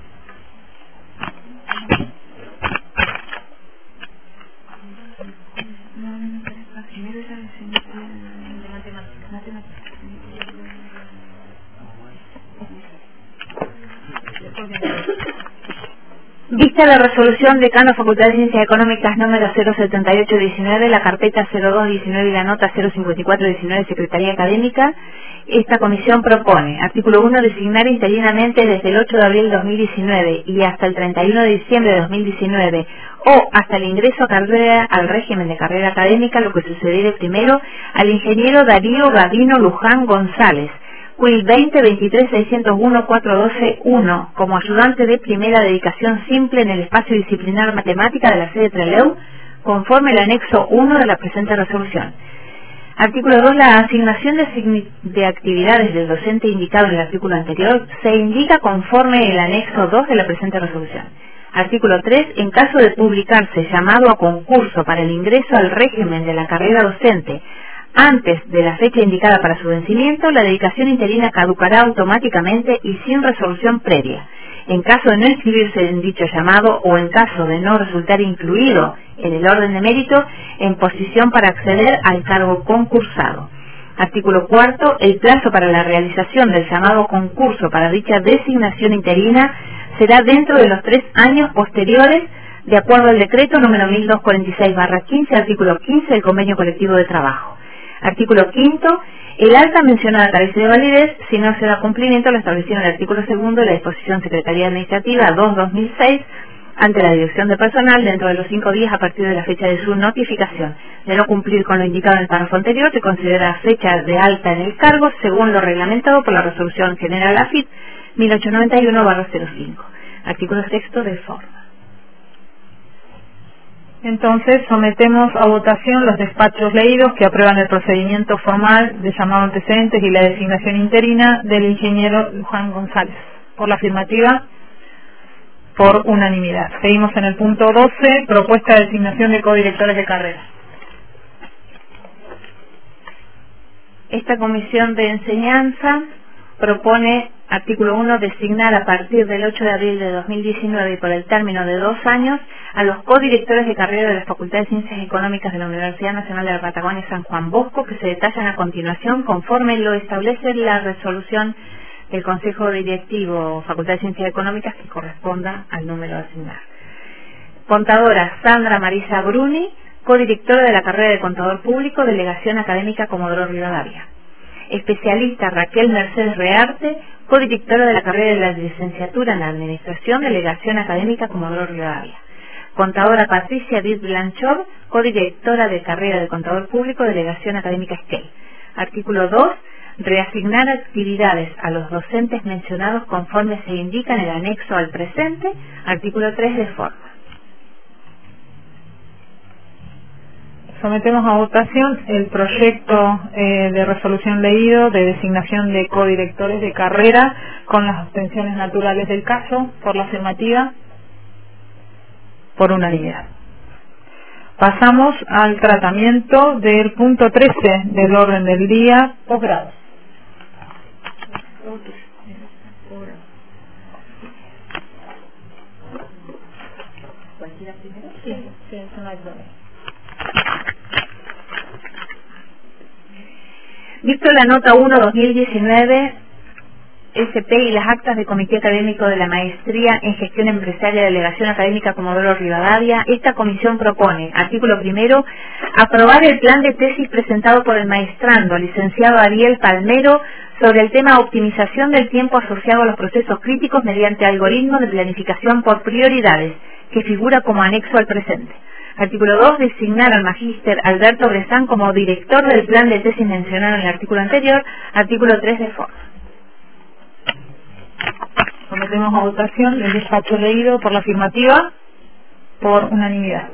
Vista la resolución decano Facultad de Ciencias Económicas número 07819, la carpeta 0219 y la nota 05419 Secretaría Académica, esta comisión propone, artículo 1, designar interinamente desde el 8 de abril de 2019 y hasta el 31 de diciembre de 2019 o hasta el ingreso a carrera al régimen de carrera académica, lo que sucediere primero, al ingeniero Darío Gavino Luján González, Quill 20-23-601-412-1, como ayudante de primera dedicación simple en el espacio disciplinar Matemática de la sede Trelew, conforme al anexo 1 de la presente resolución. Artículo 2. La asignación de actividades del docente indicado en el artículo anterior se indica conforme el anexo 2 de la presente resolución. Artículo 3. En caso de publicarse llamado a concurso para el ingreso al régimen de la carrera docente antes de la fecha indicada para su vencimiento, la dedicación interina caducará automáticamente y sin resolución previa. En caso de no inscribirse en dicho llamado o en caso de no resultar incluido en el orden de mérito, en posición para acceder al cargo concursado. Artículo 4. El plazo para la realización del llamado concurso para dicha designación interina será dentro de los 3 años posteriores, de acuerdo al decreto número 1246/15, artículo 15 del Convenio Colectivo de Trabajo. Artículo 5. El alta mencionada carece de validez si no se da cumplimiento a lo establecido en el artículo 2 de la disposición Secretaría Administrativa 2/2006 ante la Dirección de Personal dentro de los 5 días a partir de la fecha de su notificación. De no cumplir con lo indicado en el párrafo anterior, se considera fecha de alta en el cargo según lo reglamentado por la Resolución General AFIP 1891/05. Artículo 6 de forma. Entonces sometemos a votación los despachos leídos que aprueban el procedimiento formal de llamado antecedentes y la designación interina del ingeniero Juan González. Por la afirmativa, por unanimidad. Seguimos en el punto 12, propuesta de designación de codirectores de carrera. Esta comisión de enseñanza propone, artículo 1, designar a partir del 8 de abril de 2019 y por el término de 2 años a los codirectores de carrera de la Facultad de Ciencias Económicas de la Universidad Nacional de la Patagonia San Juan Bosco, que se detallan a continuación conforme lo establece la resolución del Consejo Directivo Facultad de Ciencias Económicas que corresponda al número a asignar. Contadora Sandra Marisa Bruni, codirectora de la carrera de Contador Público, Delegación Académica Comodoro Rivadavia. Especialista Raquel Mercedes Rearte, codirectora de la carrera de la licenciatura en Administración, Delegación Académica Comodoro Rivadavia. Contadora Patricia Diz Blanchor, codirectora de carrera de Contador Público, Delegación Académica Esquel. Artículo 2. Reasignar actividades a los docentes mencionados conforme se indica en el anexo al presente. Artículo 3 de forma. Sometemos a votación el proyecto de resolución leído de designación de codirectores de carrera con las abstenciones naturales del caso. Por la afirmativa, por unanimidad. Pasamos al tratamiento del punto 13 del orden del día, posgrados. Visto la nota 1/2019 SP y las actas de Comité Académico de la Maestría en Gestión Empresarial de Delegación Académica Comodoro Rivadavia, esta comisión propone, artículo 1, aprobar el plan de tesis presentado por el maestrando, licenciado Ariel Palmero, sobre el tema optimización del tiempo asociado a los procesos críticos mediante algoritmos de planificación por prioridades, que figura como anexo al presente. Artículo 2. Designar al magíster Alberto Brezán como director del plan de tesis mencionado en el artículo anterior. Artículo 3 de forma. Sometemos a votación el despacho leído por la afirmativa, por unanimidad.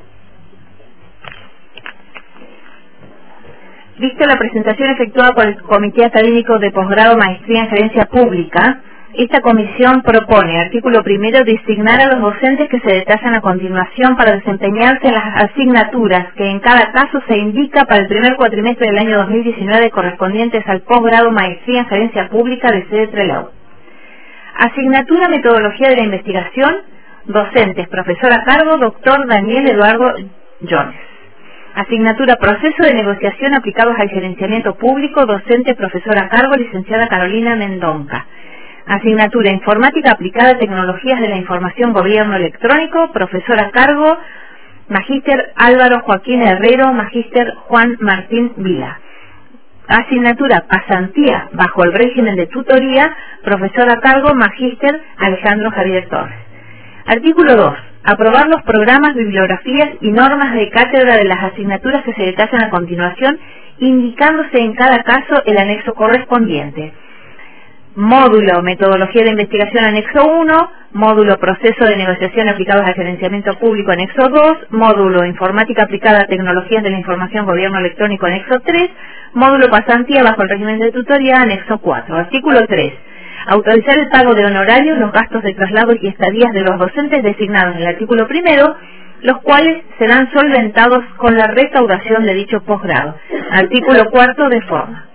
Vista la presentación efectuada por el Comité Académico de Posgrado Maestría en Gerencia Pública, esta comisión propone, artículo 1, designar a los docentes que se detallan a continuación para desempeñarse en las asignaturas que en cada caso se indica para el primer cuatrimestre del año 2019 correspondientes al posgrado Maestría en Gerencia Pública de sede Trelew. Asignatura Metodología de la Investigación, docentes, profesor a cargo, doctor Daniel Eduardo Jones. Asignatura Proceso de Negociación aplicados al gerenciamiento público, docente, profesor a cargo, licenciada Carolina Mendonca. Asignatura Informática aplicada a Tecnologías de la Información Gobierno Electrónico, profesor a cargo, magíster Álvaro Joaquín Herrero, magíster Juan Martín Vila. Asignatura Pasantía bajo el régimen de tutoría, profesor a cargo, magíster Alejandro Javier Torres. Artículo 2. Aprobar los programas, bibliografías y normas de cátedra de las asignaturas que se detallan a continuación, indicándose en cada caso el anexo correspondiente. Módulo Metodología de Investigación anexo 1, módulo Proceso de Negociación aplicados al gerenciamiento público anexo 2, módulo Informática aplicada a Tecnologías de la Información Gobierno Electrónico anexo 3, módulo Pasantía bajo el régimen de tutoría anexo 4. Artículo 3. Autorizar el pago de honorarios, los gastos de traslado y estadías de los docentes designados en el artículo 1, los cuales serán solventados con la recaudación de dicho posgrado. Artículo 4 de forma.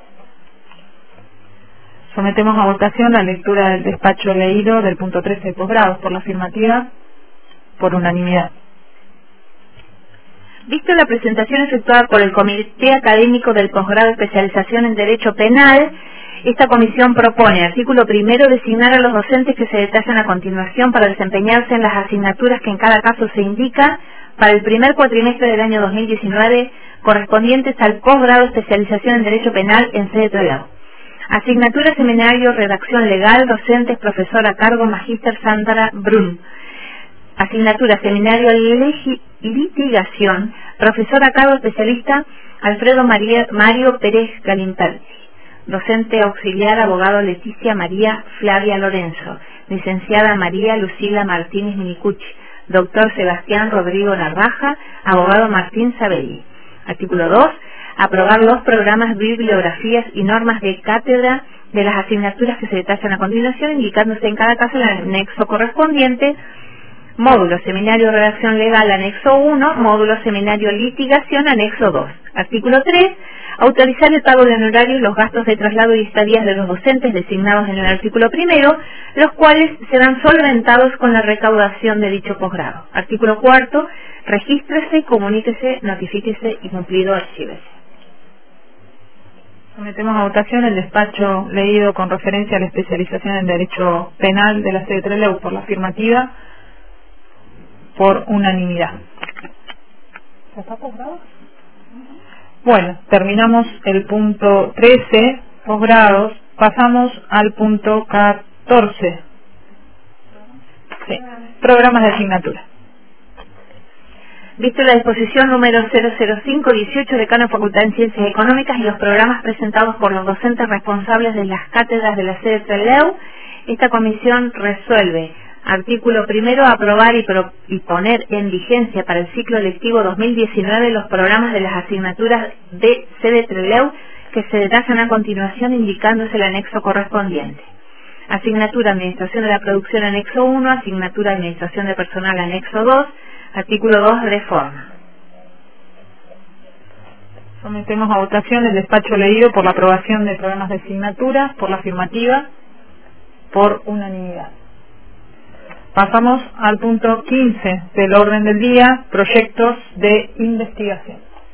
Sometemos a votación la lectura del despacho leído del punto 13 de posgrados. Por la afirmativa, por unanimidad. Visto la presentación efectuada por el Comité Académico del Posgrado de Especialización en Derecho Penal, esta comisión propone, artículo 1, designar a los docentes que se detallan a continuación para desempeñarse en las asignaturas que en cada caso se indica para el primer cuatrimestre del año 2019 correspondientes al posgrado especialización en Derecho Penal en sede Trelew. Asignatura Seminario Redacción Legal, docentes, profesor a cargo, Magíster Sandra Brun. Asignatura Seminario Litigación, profesor a cargo, especialista Alfredo Mario Pérez Galimperti. Docente auxiliar, abogado Leticia María Flavia Lorenzo. Licenciada María Lucila Martínez Minicucci. Doctor Sebastián Rodrigo Narvaja, abogado Martín Sabelli. Artículo 2. Aprobar los programas, bibliografías y normas de cátedra de las asignaturas que se detallan a continuación, indicándose en cada caso el anexo correspondiente. Módulo Seminario Redacción Legal, anexo 1, módulo Seminario Litigación, anexo 2. Artículo 3. Autorizar el pago de honorarios, los gastos de traslado y estadías de los docentes designados en el artículo primero, los cuales serán solventados con la recaudación de dicho posgrado. Artículo 4. Regístrese, comuníquese, notifíquese y cumplido archívese. Sometemos a votación el despacho leído con referencia a la especialización en Derecho Penal de la sede Trelew por la afirmativa, por unanimidad. ¿Está posgrado? Bueno, terminamos el punto 13, posgrados, pasamos al punto 14. Sí, programas de asignatura. Visto la disposición número 005-18, decano de Facultad en Ciencias Económicas y los programas presentados por los docentes responsables de las cátedras de la sede Trelew, esta comisión resuelve: artículo primero, aprobar y poner en vigencia para el ciclo lectivo 2019 los programas de las asignaturas de sede Trelew que se detallan a continuación, indicándose el anexo correspondiente. Asignatura Administración de la Producción, anexo 1, asignatura Administración de Personal, anexo 2, artículo 2 de forma. Sometemos a votación el despacho leído por la aprobación de programas de asignatura, por la afirmativa, por unanimidad. Pasamos al punto 15 del orden del día, proyectos de investigación.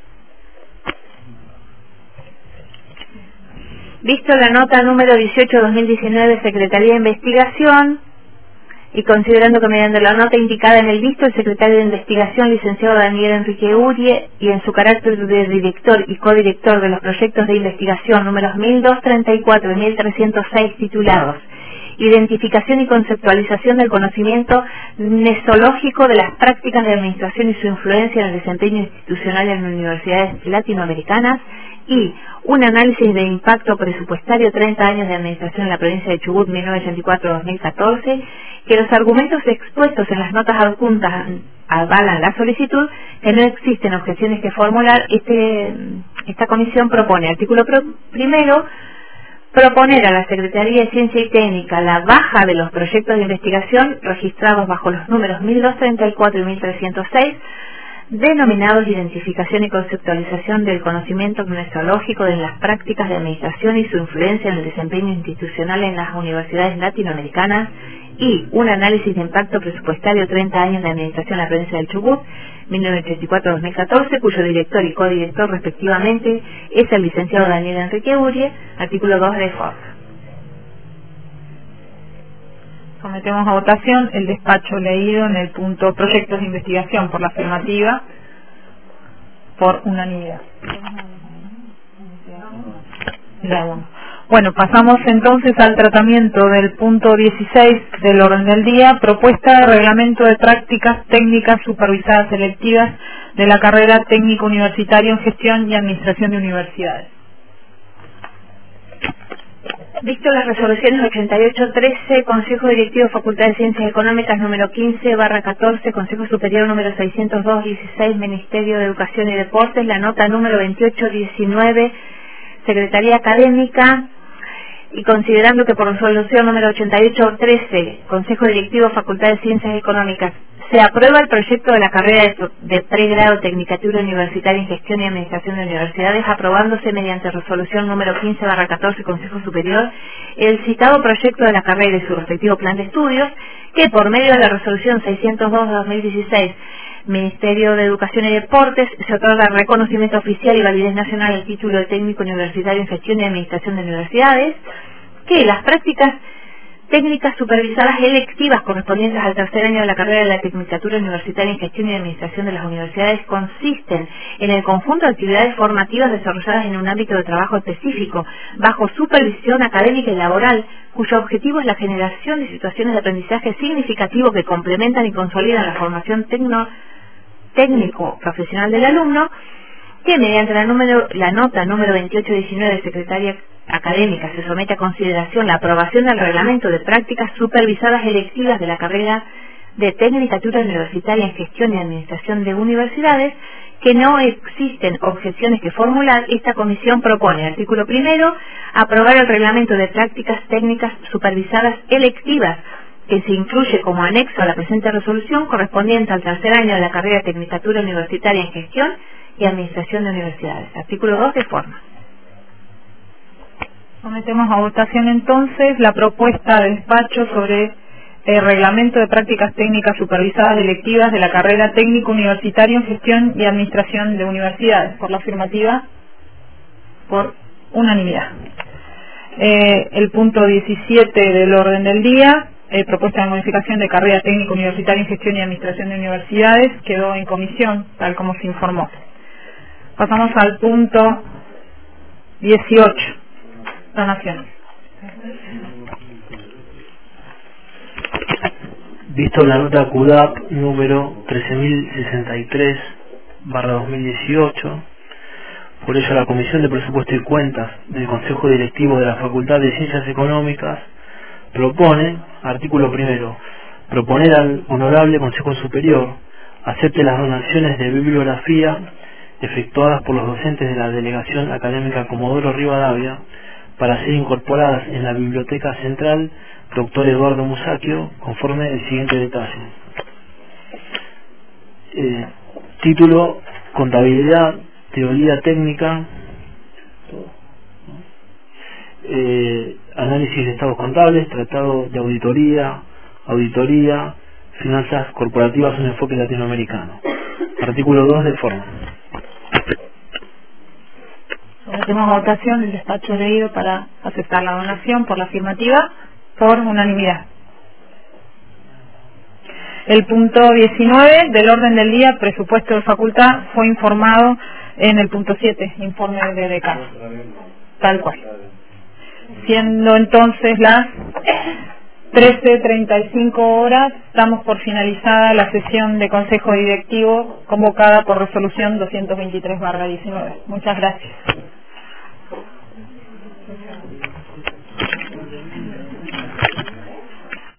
Visto la nota número 18-2019, Secretaría de Investigación, y considerando que mediante la nota indicada en el visto, el secretario de Investigación, licenciado Daniel Enrique Urie, y en su carácter de director y codirector de los proyectos de investigación números 1234 y 1306 titulados Identificación y conceptualización del conocimiento mesológico de las prácticas de administración y su influencia en el desempeño institucional en universidades latinoamericanas, y un análisis de impacto presupuestario 30 años de administración en la provincia de Chubut 1984-2014, que los argumentos expuestos en las notas adjuntas avalan la solicitud, que no existen objeciones que formular. Esta comisión propone, artículo primero, proponer a la Secretaría de Ciencia y Técnica la baja de los proyectos de investigación registrados bajo los números 1234 y 1306, denominados Identificación y Conceptualización del Conocimiento Mesológico de las Prácticas de Administración y su influencia en el desempeño institucional en las universidades latinoamericanas, y un análisis de impacto presupuestario 30 años de administración en la provincia del Chubut 1984-2014, cuyo director y codirector respectivamente es el licenciado Daniel Enrique Urie, artículo 2 de forma. Sometemos a votación el despacho leído en el punto proyectos de investigación por la afirmativa, por unanimidad. Bueno, pasamos entonces al tratamiento del punto 16 del orden del día, propuesta de reglamento de prácticas técnicas supervisadas selectivas de la carrera técnico universitaria en gestión y administración de universidades. Visto las resoluciones 88-13, Consejo Directivo Facultad de Ciencias Económicas número 15/14, Consejo Superior número 602-16, Ministerio de Educación y Deportes, la nota número 28-19, Secretaría Académica, y considerando que por resolución número 88-13, Consejo Directivo Facultad de Ciencias Económicas, se aprueba el proyecto de la carrera de pregrado Tecnicatura Universitaria en Gestión y Administración de Universidades, aprobándose mediante resolución número 15/14, Consejo Superior, el citado proyecto de la carrera y su respectivo plan de estudios, que por medio de la resolución 602/2016, Ministerio de Educación y Deportes, se otorga reconocimiento oficial y validez nacional al título de técnico universitario en gestión y administración de universidades, que las prácticas técnicas supervisadas electivas correspondientes al tercer año de la carrera de la Tecnicatura Universitaria en Gestión y Administración de las Universidades consisten en el conjunto de actividades formativas desarrolladas en un ámbito de trabajo específico, bajo supervisión académica y laboral, cuyo objetivo es la generación de situaciones de aprendizaje significativo que complementan y consolidan la formación técnico-profesional del alumno, que mediante la nota número 2819 de Secretaría Académica se somete a consideración la aprobación del reglamento de prácticas supervisadas electivas de la carrera de Tecnicatura Universitaria en Gestión y Administración de Universidades, que no existen objeciones que formular. Esta comisión propone, artículo primero, aprobar el reglamento de prácticas técnicas supervisadas electivas, que se incluye como anexo a la presente resolución, correspondiente al tercer año de la carrera de Tecnicatura Universitaria en Gestión y Administración de Universidades. Artículo 2, de forma. Sometemos a votación entonces la propuesta de despacho sobre el reglamento de prácticas técnicas supervisadas electivas de la carrera técnico universitario en gestión y administración de universidades. Por la afirmativa, por unanimidad. El punto 17 del orden del día, propuesta de modificación de carrera técnico universitaria en gestión y administración de universidades, quedó en comisión, tal como se informó. Pasamos al punto 18. Donaciones. Visto la nota CUDAP número 13.063/2018, por ello la Comisión de Presupuesto y Cuentas del Consejo Directivo de la Facultad de Ciencias Económicas propone, artículo primero, proponer al Honorable Consejo Superior acepte las donaciones de bibliografía efectuadas por los docentes de la Delegación Académica Comodoro Rivadavia para ser incorporadas en la Biblioteca Central Dr. Eduardo Musacchio, conforme el siguiente detalle. Título: Contabilidad, Teoría Técnica, Análisis de Estados Contables, Tratado de Auditoría, Finanzas Corporativas, un enfoque latinoamericano. Artículo 2, de forma. Sometemos a votación el despacho leído para aceptar la donación por la afirmativa, por unanimidad. El punto 19 del orden del día, presupuesto de facultad, fue informado en el punto 7, informe de decano. Tal cual. Siendo entonces las 13:35 horas, damos por finalizada la sesión de Consejo Directivo convocada por resolución 223/19. Muchas gracias.